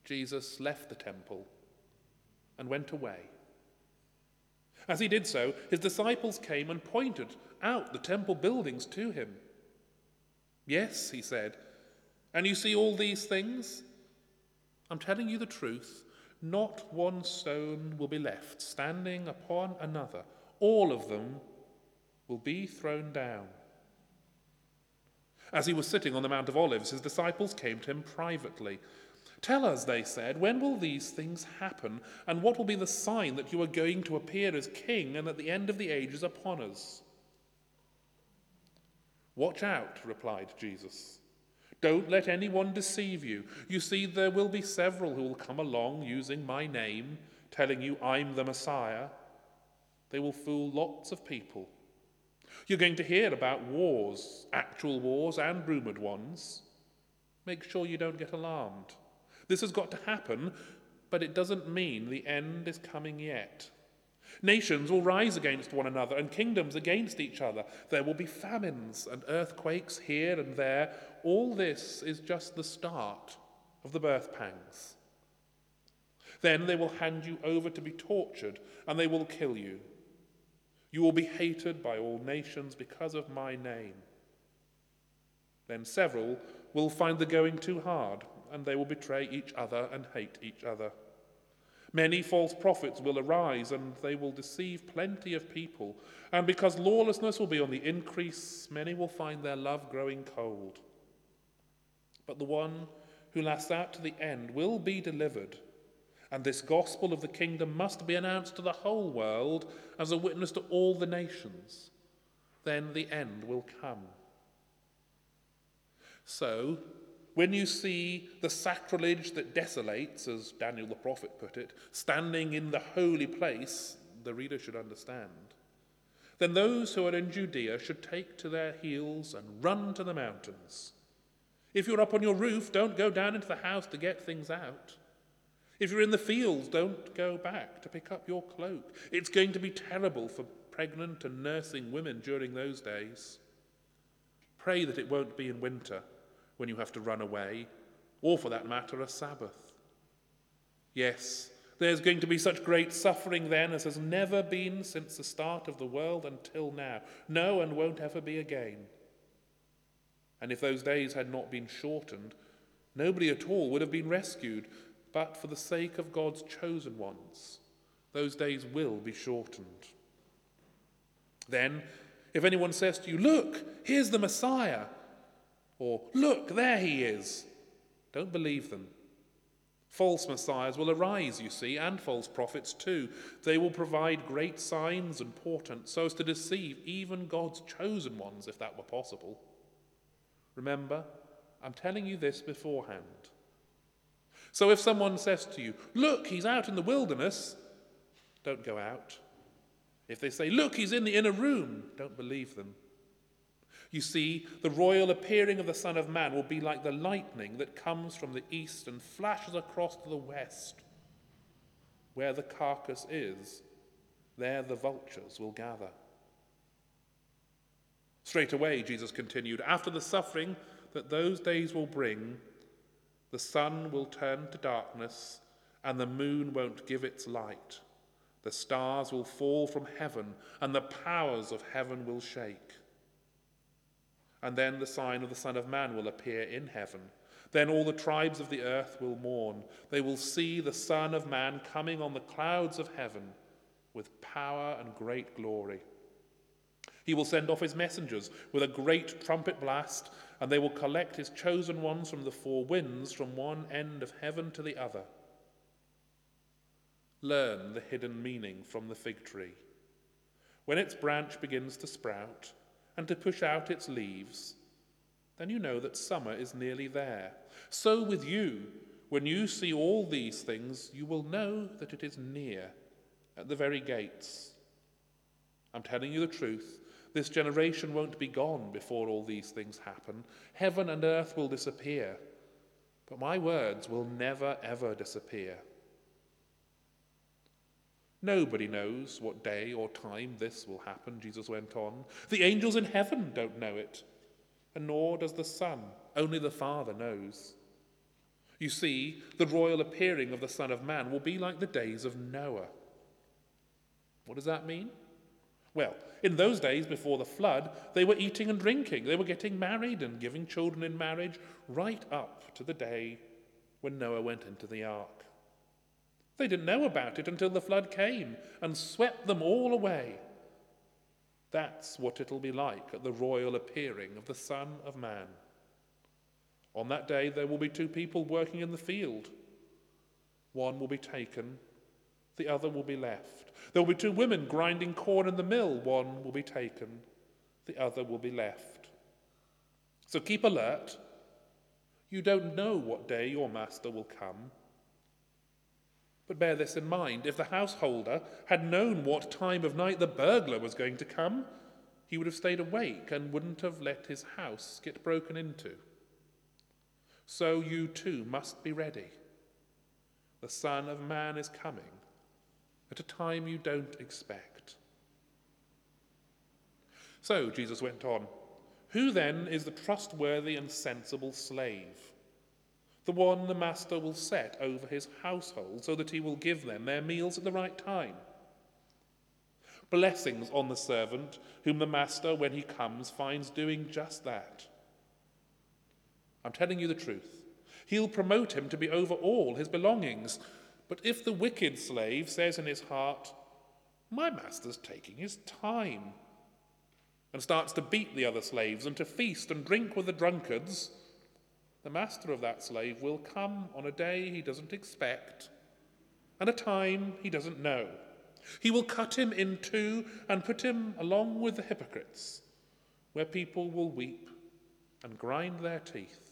Jesus left the temple and went away. As he did so, his disciples came and pointed out the temple buildings to him. "Yes," he said, "and you see all these things? I'm telling you the truth. Not one stone will be left standing upon another. All of them will be thrown down." As he was sitting on the Mount of Olives, his disciples came to him privately. "Tell us," they said, "when will these things happen? And what will be the sign that you are going to appear as king and that the end of the age is upon us?" "Watch out," replied Jesus. "Don't let anyone deceive you. You see, there will be several who will come along using my name, telling you I'm the Messiah. They will fool lots of people. You're going to hear about wars, actual wars and rumored ones. Make sure you don't get alarmed. This has got to happen, but it doesn't mean the end is coming yet. Nations will rise against one another and kingdoms against each other. There will be famines and earthquakes here and there. All this is just the start of the birth pangs. Then they will hand you over to be tortured, and they will kill you. You will be hated by all nations because of my name. Then several will find the going too hard, and they will betray each other and hate each other. Many false prophets will arise, and they will deceive plenty of people. And because lawlessness will be on the increase, many will find their love growing cold. But the one who lasts out to the end will be delivered. And this gospel of the kingdom must be announced to the whole world as a witness to all the nations. Then the end will come. So, when you see the sacrilege that desolates, as Daniel the prophet put it, standing in the holy place, the reader should understand, then those who are in Judea should take to their heels and run to the mountains. If you're up on your roof, don't go down into the house to get things out. If you're in the fields, don't go back to pick up your cloak. It's going to be terrible for pregnant and nursing women during those days. Pray that it won't be in winter when you have to run away, or for that matter, a Sabbath. Yes, there's going to be such great suffering then as has never been since the start of the world until now. No, and won't ever be again. And if those days had not been shortened, nobody at all would have been rescued. But for the sake of God's chosen ones, those days will be shortened. Then, if anyone says to you, "Look, here's the Messiah," or "Look, there he is," don't believe them. False messiahs will arise, you see, and false prophets too. They will provide great signs and portents so as to deceive even God's chosen ones, if that were possible. Remember, I'm telling you this beforehand. So if someone says to you, "Look, he's out in the wilderness," don't go out. If they say, "Look, he's in the inner room," don't believe them. You see, the royal appearing of the Son of Man will be like the lightning that comes from the east and flashes across to the west. Where the carcass is, there the vultures will gather. Straight away, Jesus continued, after the suffering that those days will bring, the sun will turn to darkness, and the moon won't give its light. The stars will fall from heaven, and the powers of heaven will shake. And then the sign of the Son of Man will appear in heaven. Then all the tribes of the earth will mourn. They will see the Son of Man coming on the clouds of heaven with power and great glory. He will send off his messengers with a great trumpet blast, and they will collect his chosen ones from the four winds, from one end of heaven to the other. Learn the hidden meaning from the fig tree. When its branch begins to sprout and to push out its leaves, then you know that summer is nearly there. So with you, when you see all these things, you will know that it is near, at the very gates. I'm telling you the truth. This generation won't be gone before all these things happen. Heaven and earth will disappear, but my words will never, ever disappear. Nobody knows what day or time this will happen, Jesus went on. The angels in heaven don't know it, and nor does the Son. Only the Father knows. You see, the royal appearing of the Son of Man will be like the days of Noah. What does that mean? Well, in those days before the flood, they were eating and drinking. They were getting married and giving children in marriage right up to the day when Noah went into the ark. They didn't know about it until the flood came and swept them all away. That's what it'll be like at the royal appearing of the Son of Man. On that day, there will be two people working in the field. One will be taken, the other will be left. There will be two women grinding corn in the mill. One will be taken, the other will be left. So keep alert. You don't know what day your master will come. But bear this in mind. If the householder had known what time of night the burglar was going to come, he would have stayed awake and wouldn't have let his house get broken into. So you too must be ready. The Son of Man is coming at a time you don't expect. So, Jesus went on, who then is the trustworthy and sensible slave? The one the master will set over his household so that he will give them their meals at the right time. Blessings on the servant whom the master, when he comes, finds doing just that. I'm telling you the truth. He'll promote him to be over all his belongings. But if the wicked slave says in his heart, my master's taking his time, and starts to beat the other slaves and to feast and drink with the drunkards, the master of that slave will come on a day he doesn't expect and a time he doesn't know. He will cut him in two and put him along with the hypocrites, where people will weep and grind their teeth.